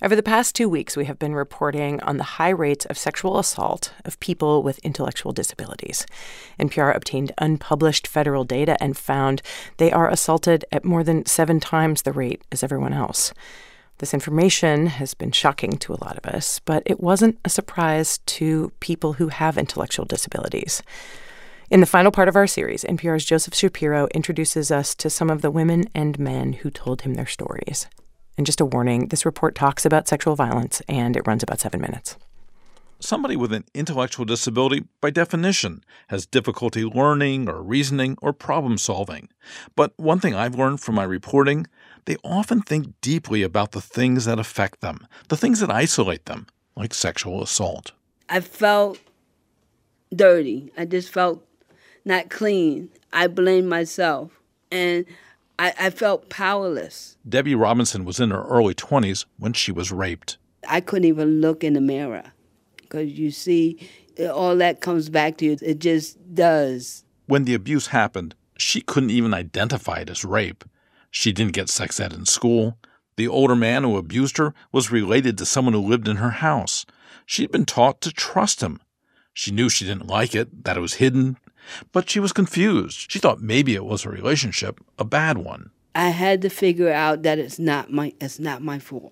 Over the past 2 weeks, we have been reporting on the high rates of sexual assault of people with intellectual disabilities. NPR obtained unpublished federal data and found they are assaulted at more than 7 times the rate as everyone else. This information has been shocking to a lot of us, but it wasn't a surprise to people who have intellectual disabilities. In the final part of our series, NPR's Joseph Shapiro introduces us to some of the women and men who told him their stories. And just a warning, this report talks about sexual violence, and it runs about 7 minutes. Somebody with an intellectual disability, by definition, has difficulty learning or reasoning or problem solving. But one thing I've learned from my reporting, they often think deeply about the things that affect them, the things that isolate them, like sexual assault. I felt dirty. I just felt not clean. I blamed myself. And I felt powerless. Debbie Robinson was in her early 20s when she was raped. I couldn't even look in the mirror because you see, all that comes back to you. It just does. When the abuse happened, she couldn't even identify it as rape. She didn't get sex ed in school. The older man who abused her was related to someone who lived in her house. She'd been taught to trust him. She knew she didn't like it, that it was hidden. But she was confused. She thought maybe it was a relationship, a bad one. I had to figure out that it's not my fault.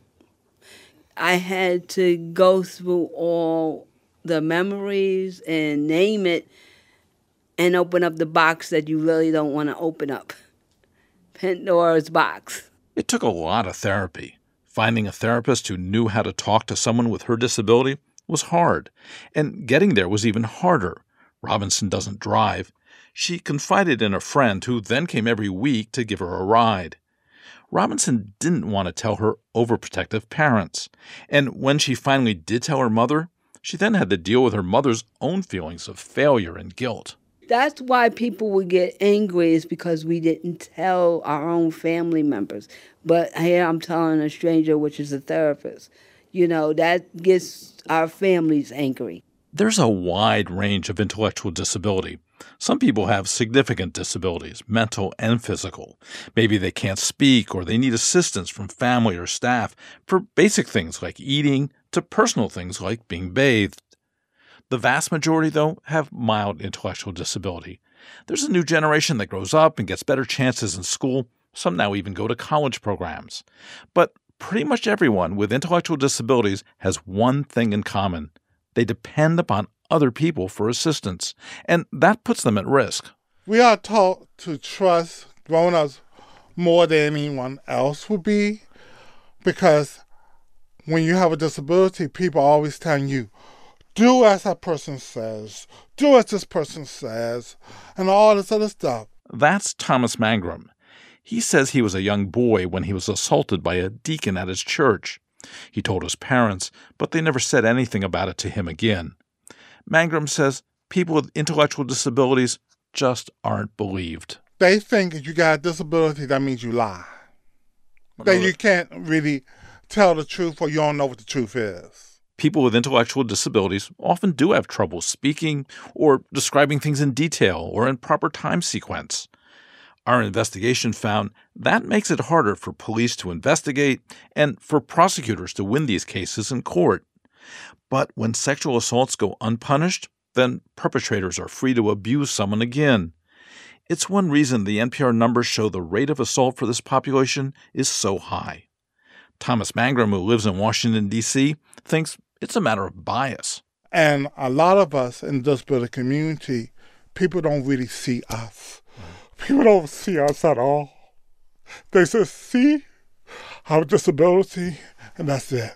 I had to go through all the memories and name it and open up the box that you really don't want to open up. Pandora's box. It took a lot of therapy. Finding a therapist who knew how to talk to someone with her disability was hard, and getting there was even harder. Robinson doesn't drive. She confided in a friend who then came every week to give her a ride. Robinson didn't want to tell her overprotective parents. And when she finally did tell her mother, she then had to deal with her mother's own feelings of failure and guilt. That's why people would get angry, is because we didn't tell our own family members. But here I'm telling a stranger, which is a therapist. You know, that gets our families angry. There's a wide range of intellectual disability. Some people have significant disabilities, mental and physical. Maybe they can't speak or they need assistance from family or staff for basic things like eating to personal things like being bathed. The vast majority, though, have mild intellectual disability. There's a new generation that grows up and gets better chances in school. Some now even go to college programs. But pretty much everyone with intellectual disabilities has one thing in common. They depend upon other people for assistance, and that puts them at risk. We are taught to trust grown-ups more than anyone else would be, because when you have a disability, people are always telling you, do as that person says, do as this person says, and all this other stuff. That's Thomas Mangrum. He says he was a young boy when he was assaulted by a deacon at his church. He told his parents, but they never said anything about it to him again. Mangrum says people with intellectual disabilities just aren't believed. They think if you got a disability, that means you lie. That you can't really tell the truth, or you don't know what the truth is. People with intellectual disabilities often do have trouble speaking or describing things in detail or in proper time sequence. Our investigation found that makes it harder for police to investigate and for prosecutors to win these cases in court. But when sexual assaults go unpunished, then perpetrators are free to abuse someone again. It's one reason the NPR numbers show the rate of assault for this population is so high. Thomas Mangrum, who lives in Washington, D.C., thinks it's a matter of bias. And a lot of us in the disability community, people don't really see us. People don't see us at all. They just see our disability, and that's it.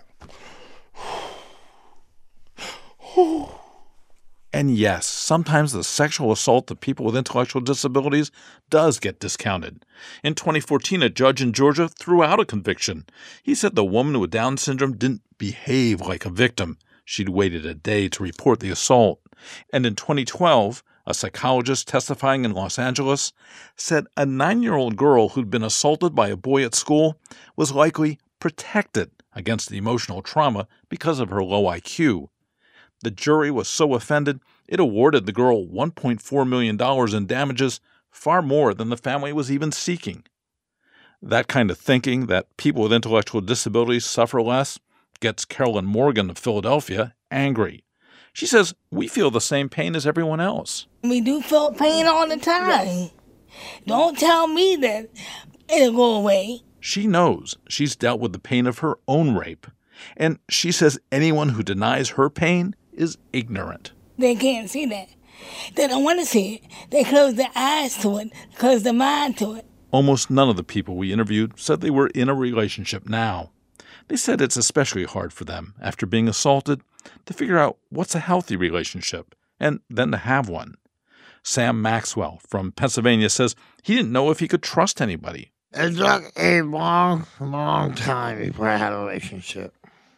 And yes, sometimes the sexual assault of people with intellectual disabilities does get discounted. In 2014, a judge in Georgia threw out a conviction. He said the woman with Down syndrome didn't behave like a victim. She'd waited a day to report the assault. And in 2012, a psychologist testifying in Los Angeles said a 9-year-old girl who'd been assaulted by a boy at school was likely protected against the emotional trauma because of her low IQ. The jury was so offended, it awarded the girl $1.4 million in damages, far more than the family was even seeking. That kind of thinking, that people with intellectual disabilities suffer less, gets Carolyn Morgan of Philadelphia angry. She says, "We feel the same pain as everyone else." We do feel pain all the time. Yes. Don't tell me that it'll go away. She knows she's dealt with the pain of her own rape, and she says anyone who denies her pain is ignorant. They can't see that. They don't want to see it. They close their eyes to it, close their mind to it. Almost none of the people we interviewed said they were in a relationship now. They said it's especially hard for them, after being assaulted, to figure out what's a healthy relationship, and then to have one. Sam Maxwell from Pennsylvania says he didn't know if he could trust anybody. It took a long, long time before I had a relationship,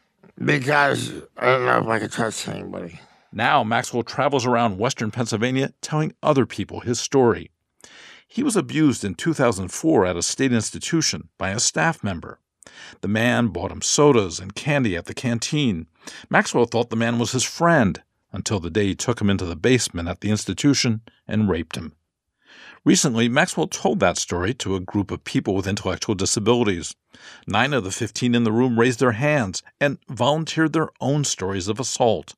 because I don't know if I could trust anybody. Now Maxwell travels around Western Pennsylvania telling other people his story. He was abused in 2004 at a state institution by a staff member. The man bought him sodas and candy at the canteen. Maxwell thought the man was his friend until the day he took him into the basement at the institution and raped him. Recently, Maxwell told that story to a group of people with intellectual disabilities. 9 of the 15 in the room raised their hands and volunteered their own stories of assault.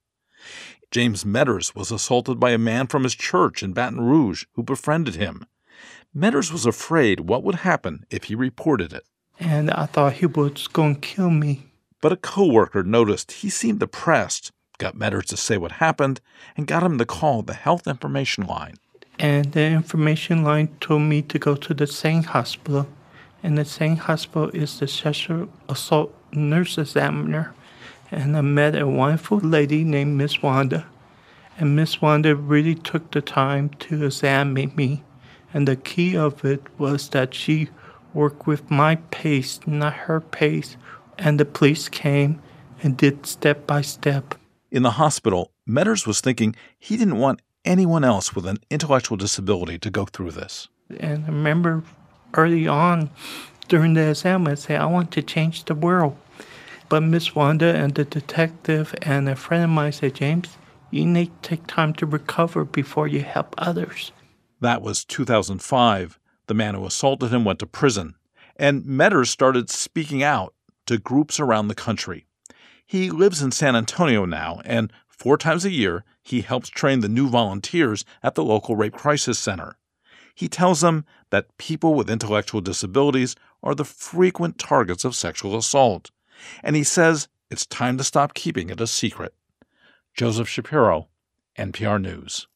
James Metters was assaulted by a man from his church in Baton Rouge who befriended him. Metters was afraid what would happen if he reported it. And I thought he was going to kill me. But a coworker noticed he seemed depressed, got Metters to say what happened, and got him to call the health information line. And the information line told me to go to the same hospital. And the same hospital is the sexual assault nurse examiner. And I met a wonderful lady named Miss Wanda. And Miss Wanda really took the time to examine me. And the key of it was that she worked with my pace, not her pace. And the police came and did step by step. In the hospital, Metters was thinking he didn't want anyone else with an intellectual disability to go through this. And I remember early on during the exam, I said, I want to change the world. But Miss Wanda and the detective and a friend of mine said, James, you need to take time to recover before you help others. That was 2005. The man who assaulted him went to prison, and Metters started speaking out to groups around the country. He lives in San Antonio now, and 4 times a year, he helps train the new volunteers at the local Rape Crisis Center. He tells them that people with intellectual disabilities are the frequent targets of sexual assault, and he says it's time to stop keeping it a secret. Joseph Shapiro, NPR News.